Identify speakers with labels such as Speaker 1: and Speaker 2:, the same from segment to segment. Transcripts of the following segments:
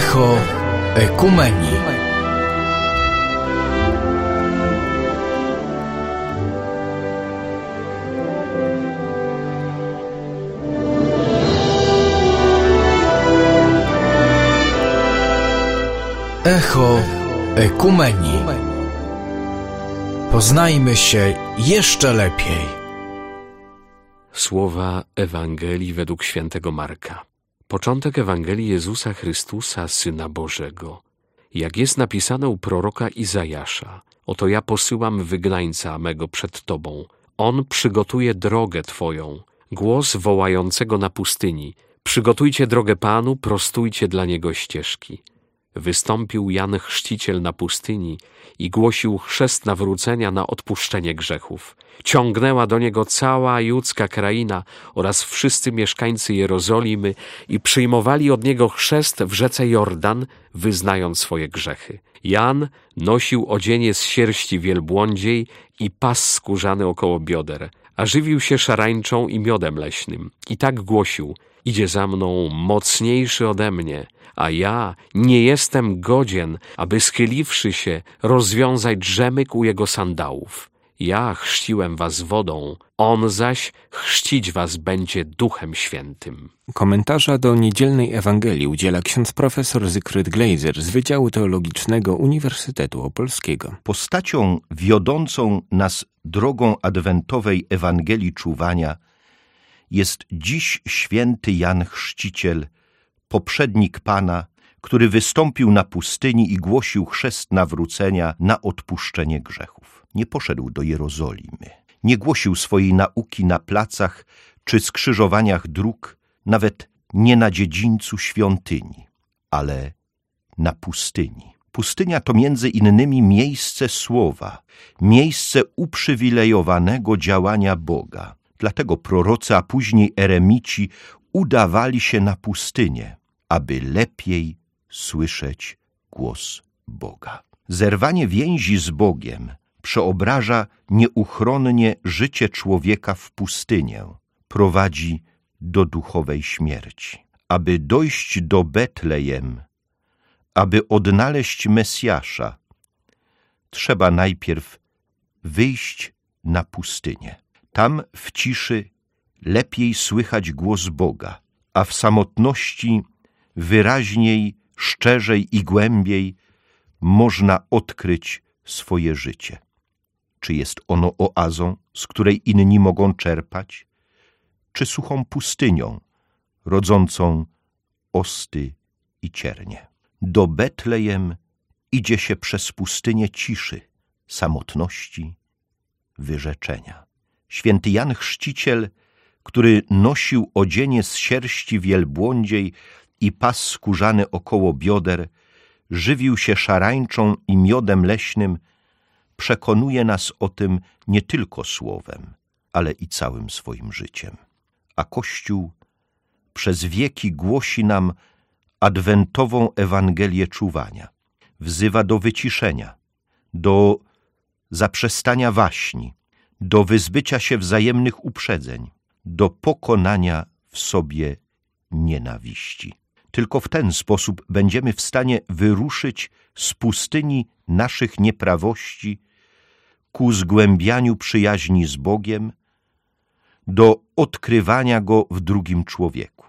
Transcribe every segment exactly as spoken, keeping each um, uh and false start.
Speaker 1: Echo Ekumenii. Echo Ekumenii. Poznajmy się jeszcze lepiej.
Speaker 2: Słowa Ewangelii według świętego Marka. Początek Ewangelii Jezusa Chrystusa, Syna Bożego. Jak jest napisane u proroka Izajasza: oto ja posyłam wygnańca mego przed Tobą. On przygotuje drogę Twoją. Głos wołającego na pustyni: przygotujcie drogę Panu, prostujcie dla Niego ścieżki. Wystąpił Jan Chrzciciel na pustyni i głosił chrzest nawrócenia na odpuszczenie grzechów. Ciągnęła do niego cała judzka kraina oraz wszyscy mieszkańcy Jerozolimy i przyjmowali od niego chrzest w rzece Jordan, wyznając swoje grzechy. Jan nosił odzienie z sierści wielbłądziej i pas skórzany około bioder, a żywił się szarańczą i miodem leśnym. I tak głosił: idzie za mną mocniejszy ode mnie, a ja nie jestem godzien, aby schyliwszy się, rozwiązać drzemyk u jego sandałów. Ja chrzciłem was wodą, on zaś chrzcić was będzie Duchem Świętym.
Speaker 3: Komentarza do niedzielnej Ewangelii udziela ksiądz profesor Zygfryd Gleiser z Wydziału Teologicznego Uniwersytetu Opolskiego.
Speaker 4: Postacią wiodącą nas drogą adwentowej Ewangelii czuwania jest dziś święty Jan Chrzciciel, poprzednik Pana, który wystąpił na pustyni i głosił chrzest nawrócenia na odpuszczenie grzechów. Nie poszedł do Jerozolimy, nie głosił swojej nauki na placach czy skrzyżowaniach dróg, nawet nie na dziedzińcu świątyni, ale na pustyni. Pustynia to między innymi miejsce słowa, miejsce uprzywilejowanego działania Boga. Dlatego prorocy, a później eremici udawali się na pustynię, aby lepiej słyszeć głos Boga. Zerwanie więzi z Bogiem przeobraża nieuchronnie życie człowieka w pustynię, prowadzi do duchowej śmierci. Aby dojść do Betlejem, aby odnaleźć Mesjasza, trzeba najpierw wyjść na pustynię. Tam w ciszy lepiej słychać głos Boga, a w samotności wyraźniej, szczerzej i głębiej można odkryć swoje życie. Czy jest ono oazą, z której inni mogą czerpać, czy suchą pustynią, rodzącą osty i ciernie. Do Betlejem idzie się przez pustynię ciszy, samotności, wyrzeczenia. Święty Jan Chrzciciel, który nosił odzienie z sierści wielbłądziej i pas skórzany około bioder, żywił się szarańczą i miodem leśnym, przekonuje nas o tym nie tylko słowem, ale i całym swoim życiem. A Kościół przez wieki głosi nam adwentową Ewangelię czuwania. Wzywa do wyciszenia, do zaprzestania waśni, do wyzbycia się wzajemnych uprzedzeń, do pokonania w sobie nienawiści. Tylko w ten sposób będziemy w stanie wyruszyć z pustyni naszych nieprawości ku zgłębianiu przyjaźni z Bogiem, do odkrywania Go w drugim człowieku.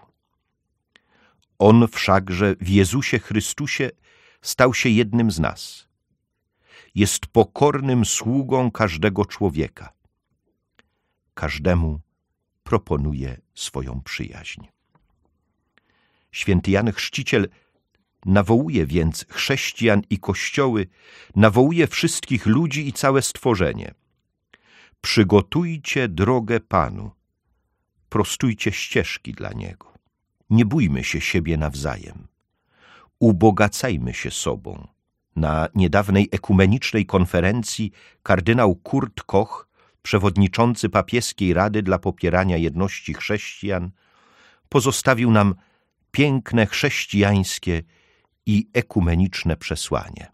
Speaker 4: On wszakże w Jezusie Chrystusie stał się jednym z nas. Jest pokornym sługą każdego człowieka. Każdemu proponuje swoją przyjaźń. Święty Jan Chrzciciel nawołuje więc chrześcijan i kościoły, nawołuje wszystkich ludzi i całe stworzenie. Przygotujcie drogę Panu, prostujcie ścieżki dla Niego. Nie bójmy się siebie nawzajem. Ubogacajmy się sobą. Na niedawnej ekumenicznej konferencji kardynał Kurt Koch, przewodniczący papieskiej Rady dla popierania jedności chrześcijan, pozostawił nam piękne chrześcijańskie i ekumeniczne przesłanie.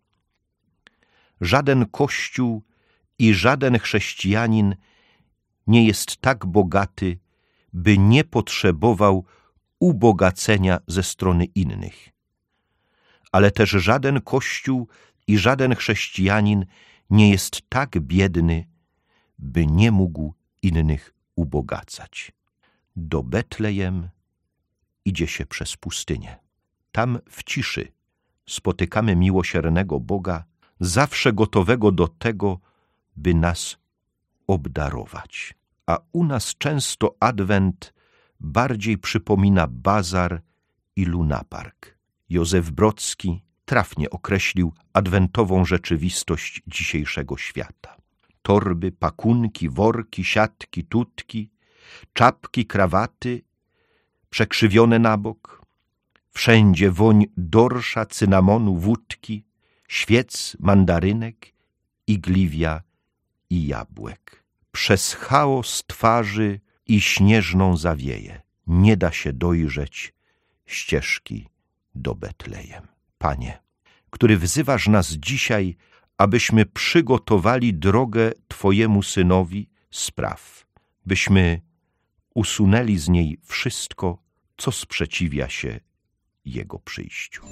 Speaker 4: Żaden kościół i żaden chrześcijanin nie jest tak bogaty, by nie potrzebował ubogacenia ze strony innych. ale też żaden kościół i żaden chrześcijanin nie jest tak biedny, by nie mógł innych ubogacać. Do Betlejem idzie się przez pustynię. Tam w ciszy spotykamy miłosiernego Boga, zawsze gotowego do tego, by nas obdarować. A u nas często Adwent bardziej przypomina bazar i lunapark. Józef Brodski trafnie określił adwentową rzeczywistość dzisiejszego świata. Torby, pakunki, worki, siatki, tutki, czapki, krawaty przekrzywione na bok, wszędzie woń dorsza, cynamonu, wódki, świec, mandarynek, igliwia i jabłek. Przez chaos twarzy i śnieżną zawieję nie da się dojrzeć ścieżki do Betlejem. Panie, który wzywasz nas dzisiaj, abyśmy przygotowali drogę Twojemu Synowi, spraw, byśmy usunęli z niej wszystko, co sprzeciwia się Jego przyjściu.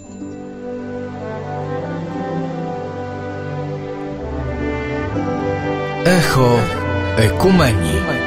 Speaker 1: Echo Ekumenii.